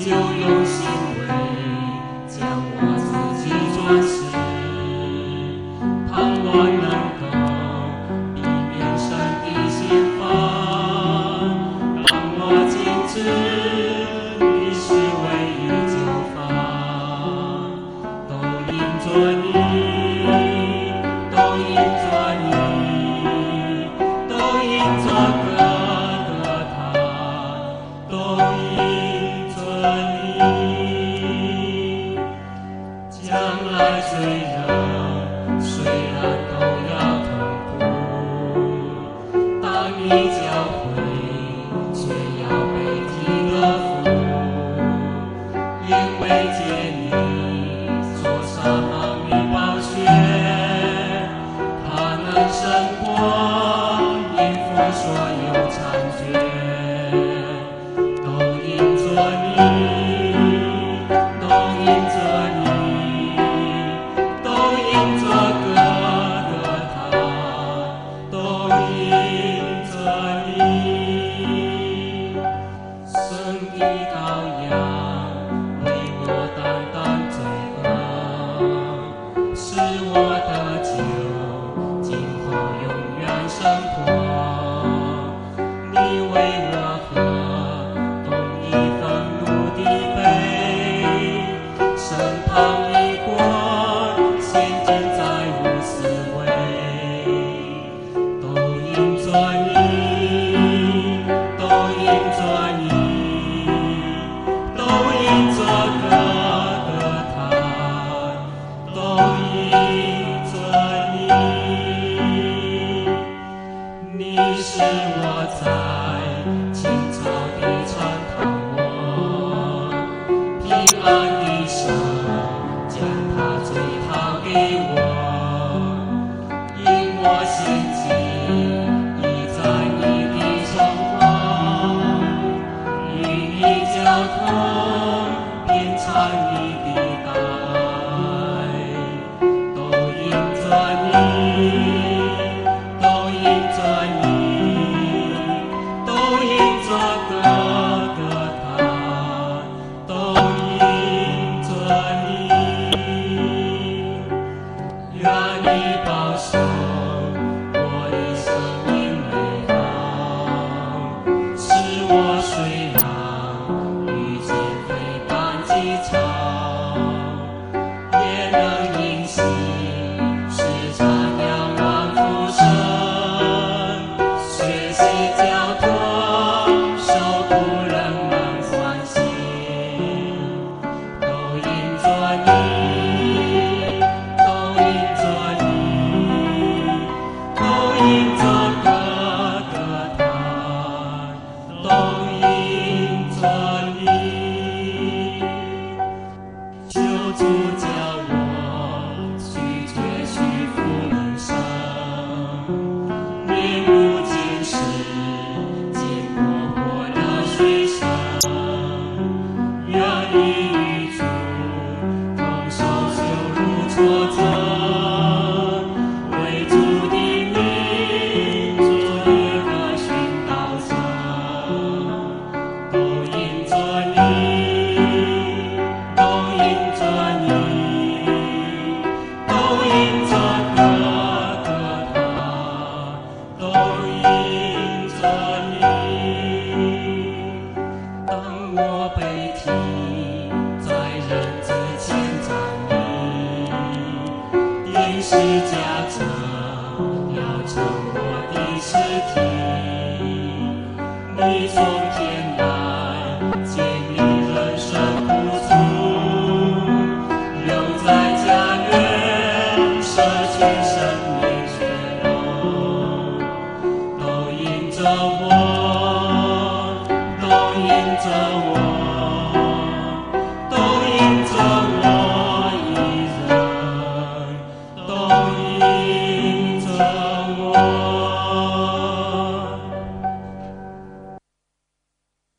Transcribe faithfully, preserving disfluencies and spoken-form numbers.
就用行为将我自己转世，盼望能够避免神的刑罚，让我坚持你是唯一救法，都因着你，都因着你，都因着哥哥他，都因着你。将来虽然虽然都要痛苦，当你教诲，却要被提的福，因为借你所杀的宝血，它能胜过应付所有残缺，都因着你，都因着你，都因着哥哥他，都因着你。神的羔羊为我担当罪恶，使我得救，今后永远生活。你为我喝动你愤怒的杯，审判你国，现今在无思维，都因着你，都因着你，都因着哥哥他，都因着你。你是我在清朝的船躺卧，平安的神将他最好给我，因我现今已在你的城隍，与你交通，变成你的爱，都因着你，都因着你，都因着哥哥他，都因着你。愿你保守我的生命美好，使我虽然遇见非般机巧，也能因信时常仰望父神，学习交托，受苦人们欢喜，都因着你，都因着你，都因着哥哥他，都因着你。求主教我拒绝虚浮人生，面目见识，见过我的水深，愿意与主同受羞辱挫折，为主的名做一个殉道者，都因着你，都因着你，都因着哥哥他，都因着你。当我被提在人之前站立，定是假着要成我的尸体，你从天来建立人生苦楚，留在家园舍去生